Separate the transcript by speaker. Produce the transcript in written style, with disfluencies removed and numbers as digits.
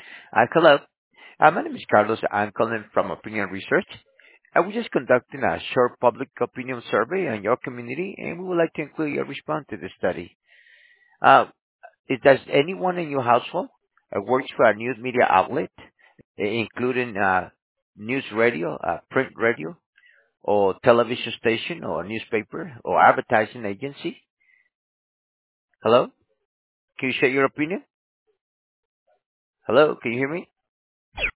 Speaker 1: Hello. My name is Carlos. I'm calling from Opinion Research. We're just conducting a short public opinion survey on your community, and we would like to include your response to the study. Uh, does anyone in your household works for a news media outlet, including news radio, print radio, or television station, or newspaper, or advertising agency? Hello? Can you share your opinion? Hello? Can you hear me?